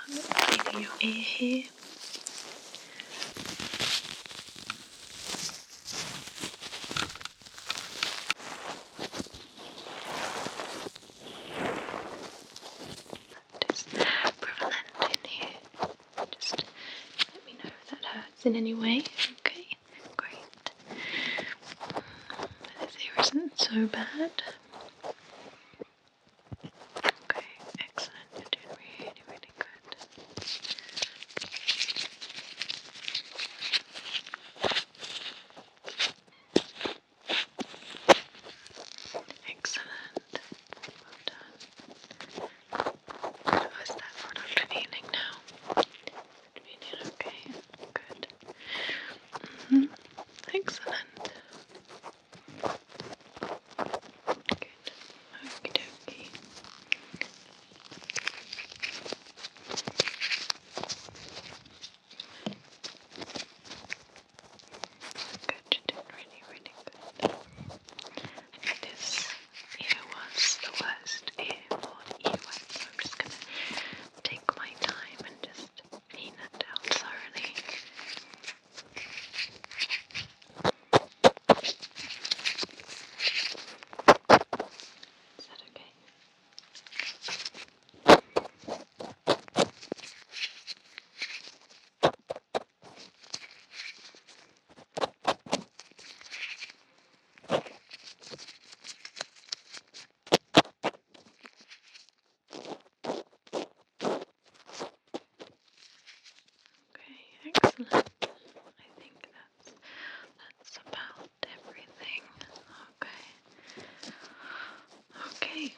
cleaning your ear here. That is prevalent in here. Just let me know if that hurts in any way. Okay, great. This ear isn't so bad. Okay, excellent. You're doing really, really good. Excellent. Well done. How is that product feeling now? Feeling okay? Good. Excellent. Good. Okie dokie. Good, you're doing really, really good. This ear was the worst ear for earwax, so I'm just going to take my time and just clean it out thoroughly. Is that okay? Okay, excellent. I think that's about everything. Okay. Okay.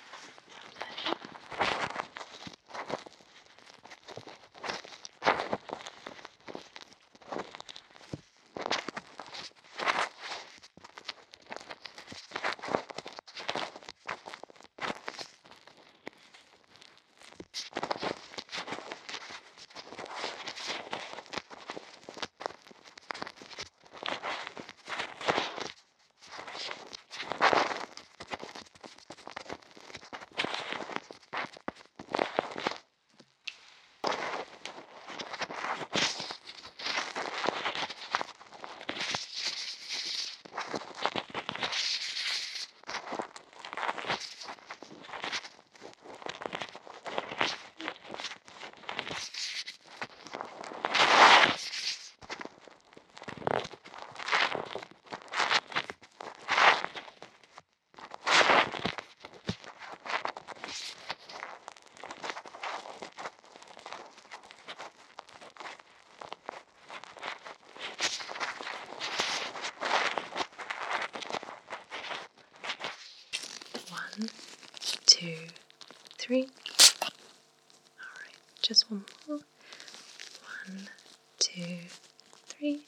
One, two, three. Alright, just one more. 1, 2, 3.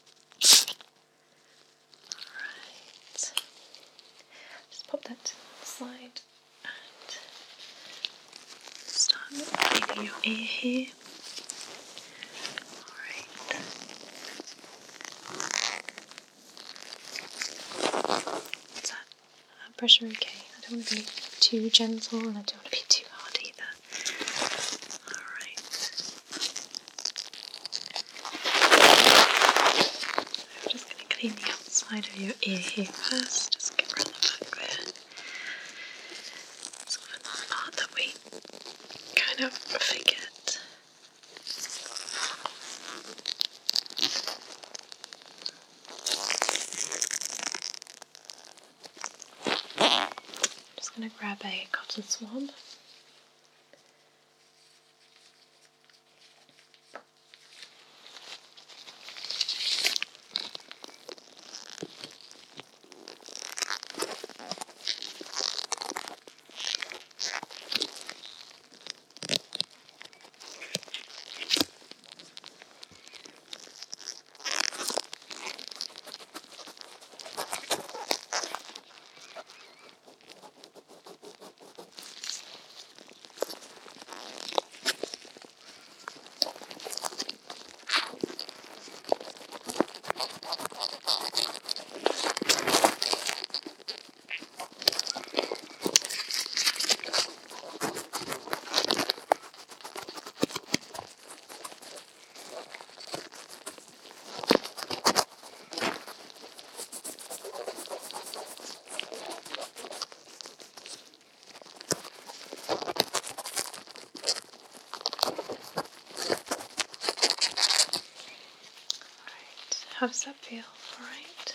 Alright. Just pop that to the side and start cleaning your ear here. Alright. Is that pressure okay? I don't want to be too gentle and I don't want to be too hard either. Alright. I'm just going to clean the outside of your ear here first. Just get rid of the back there. Sort of a part that we kind of forget. Just going to grab a cotton swab. How does that feel? Alright.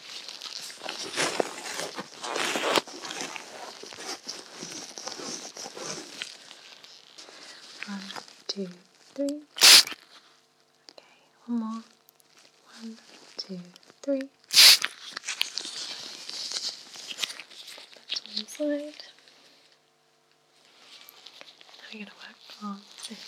1, 2, 3. Okay, one more. 1, 2, 3. That's one side. Now we're going to work on this.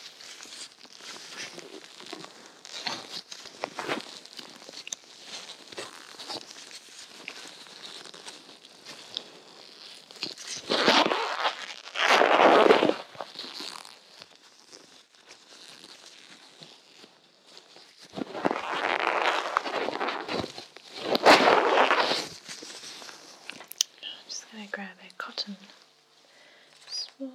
I'm just going to grab a cotton swab.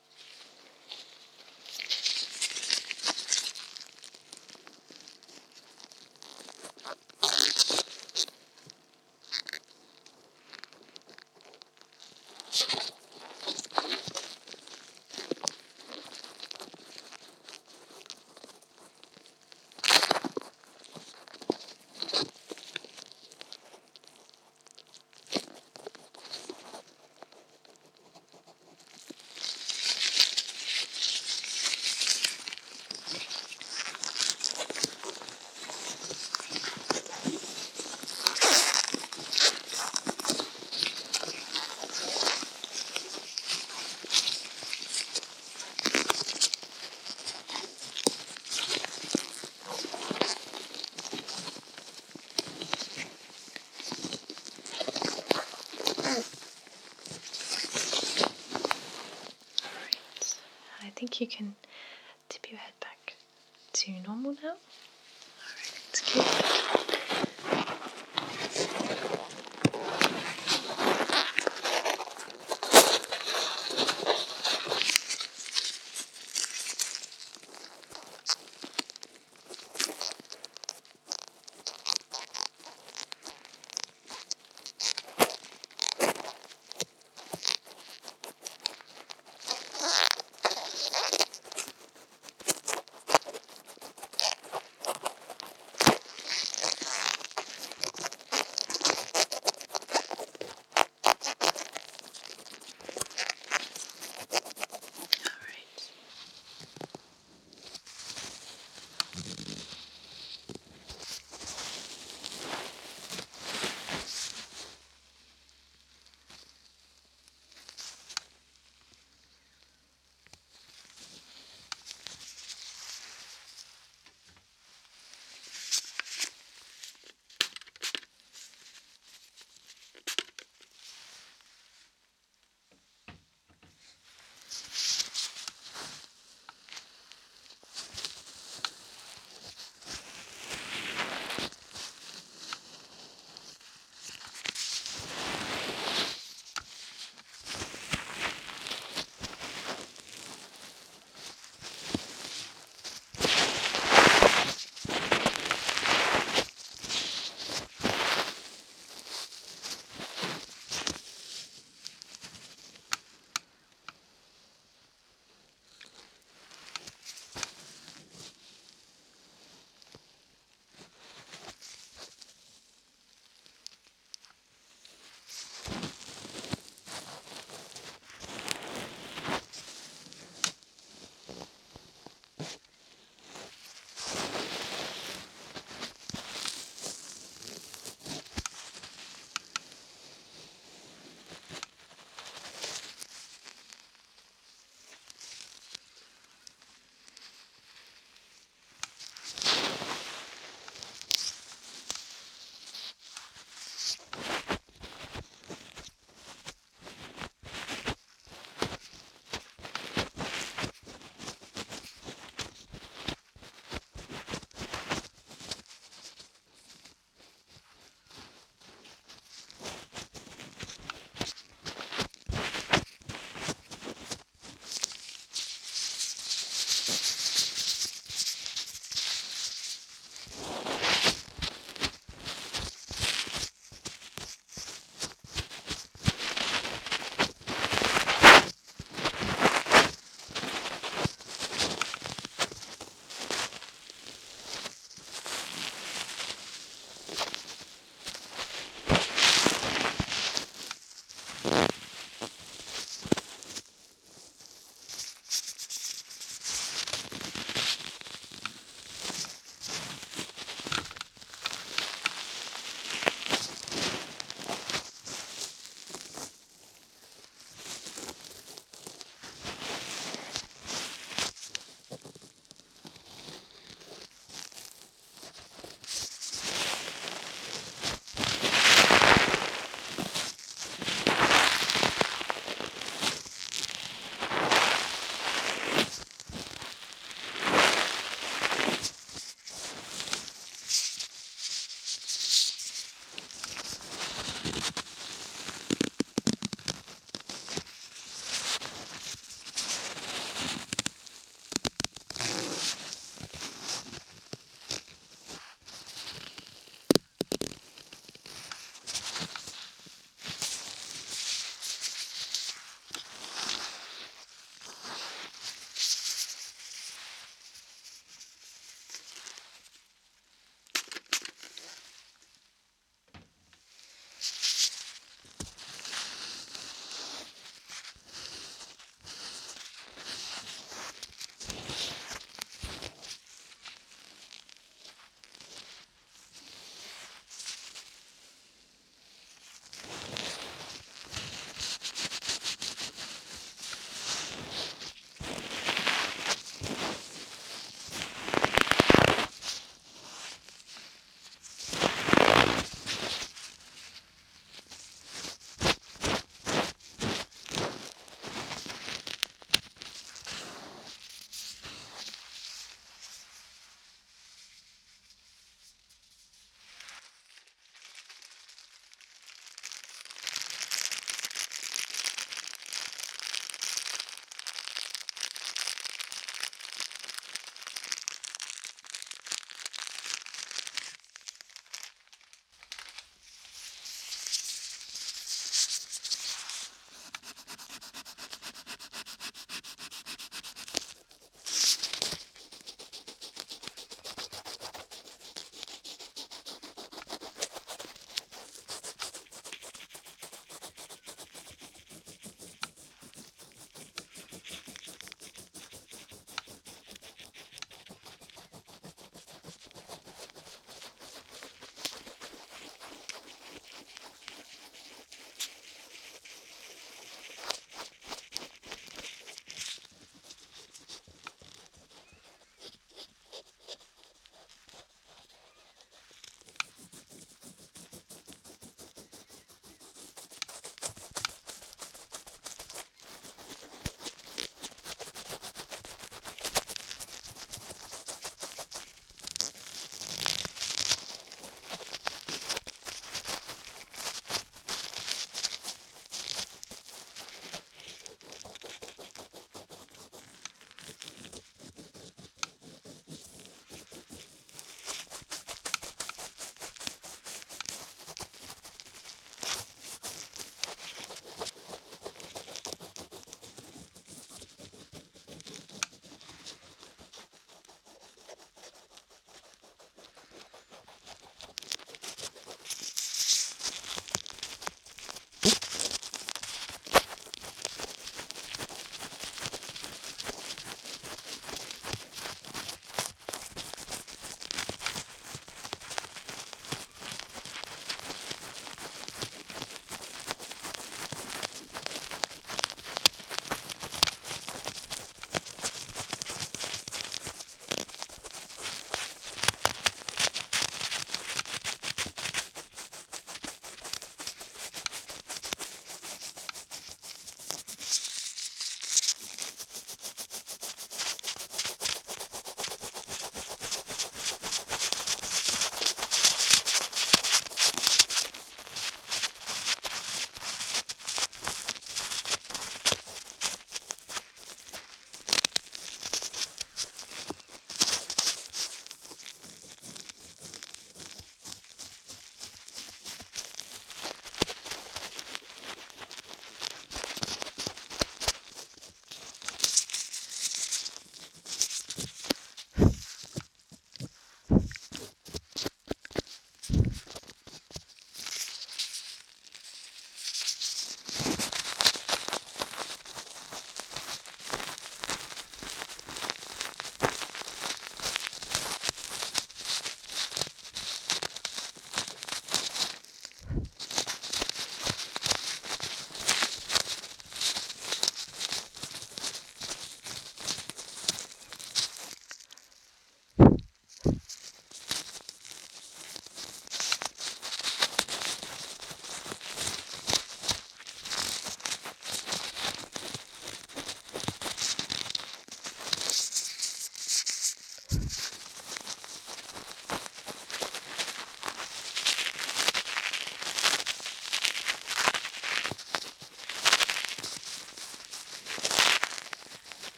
I think you can tip your head back to normal now. Alright, that's good.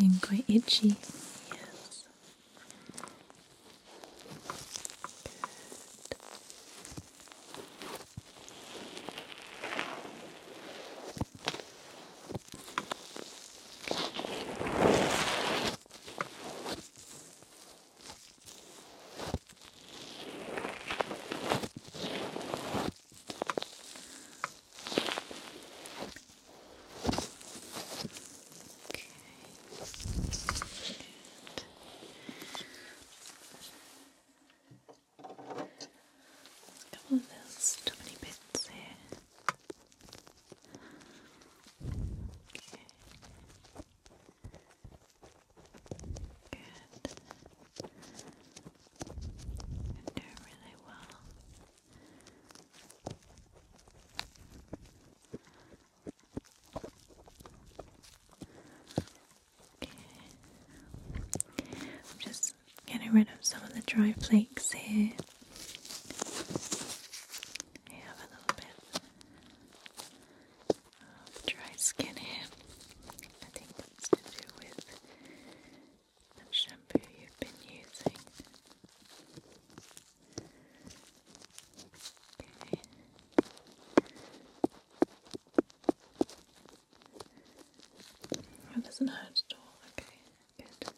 Feeling quite itchy. Yes. Couple of little stubborny bits here. Okay. Good. You're doing really well. Okay. I'm just getting rid of some of the dry flakes here. I have a little bit of dry skin here. I think that's to do with the shampoo you've been using. Okay. Oh, it doesn't hurt at all. Okay, good.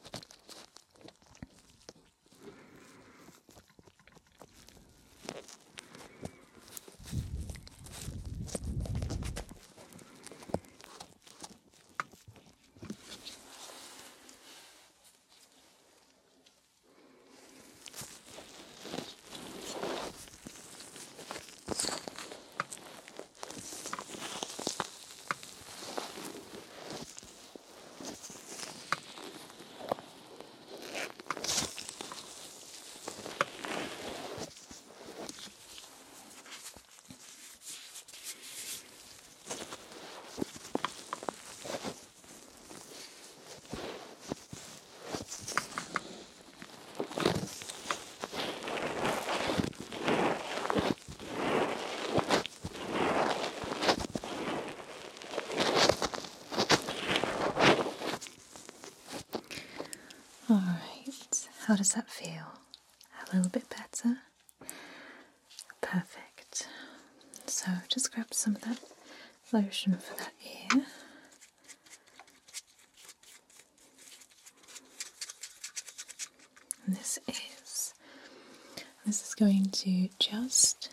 Alright, how does that feel? A little bit better? Perfect. So just grab some of that lotion for that ear. And this is going to just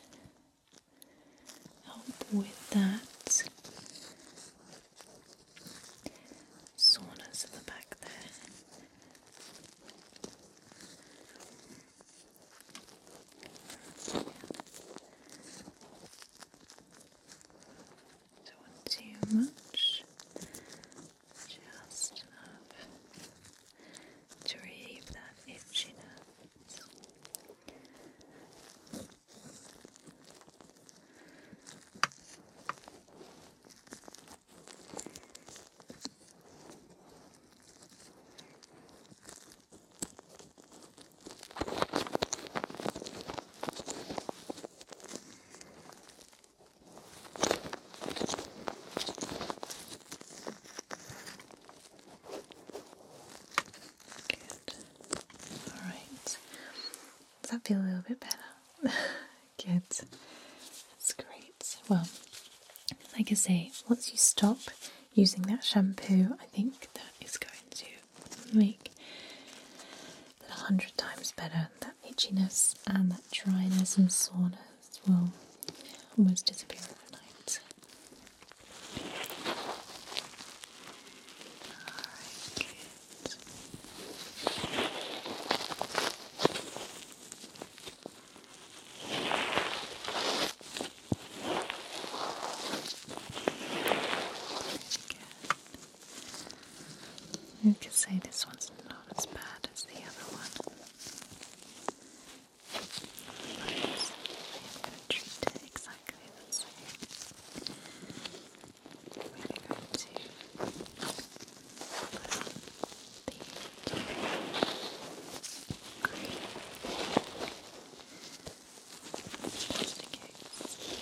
help with that soreness at the back there. Don't want too much, just enough to relieve that itchiness. Good. Alright. Does that feel a little bit better? Good. That's great. Well, like I say, once you stop using that shampoo, I think that is going to make it 100 times better. That itchiness and that dryness and soreness will almost disappear overnight. Alright, good. You could say this one's not as bad as the other one. But I am going to treat it exactly the same. We're going to put on the top green just in case.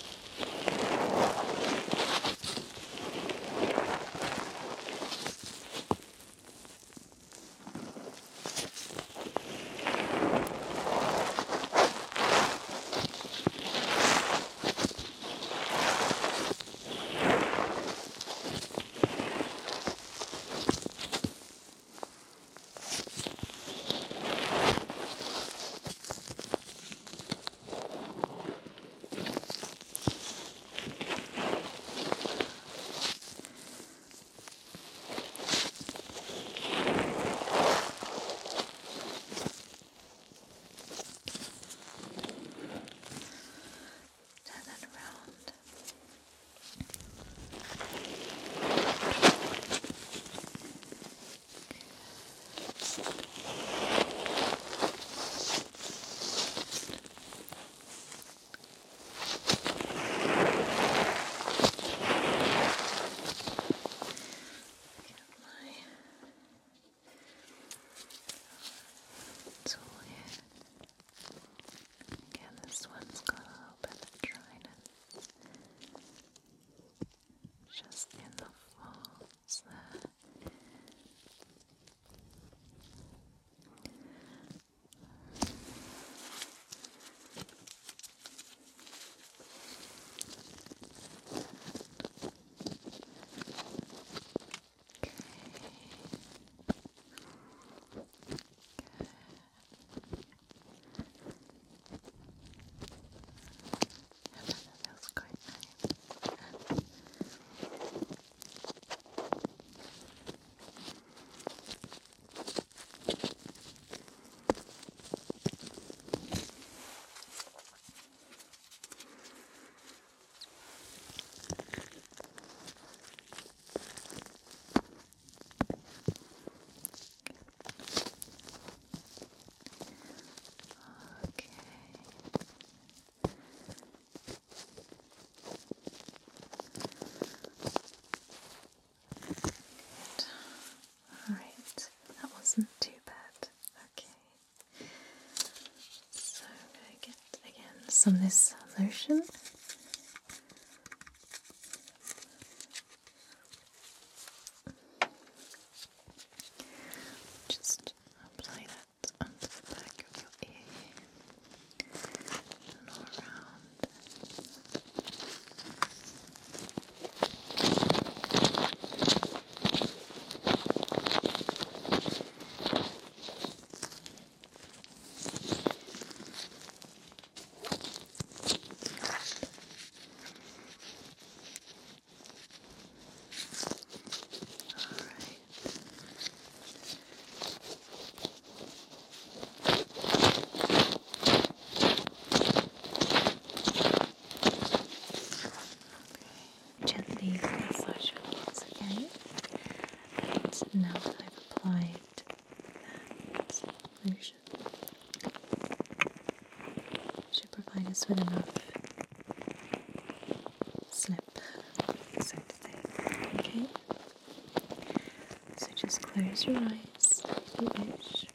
some of this lotion. Just apply that onto the back of your ear and all around. Gently massage your ears again. And now that I've applied that lotion, should provide us with enough slip, so to say. Okay? So just close your eyes if you wish.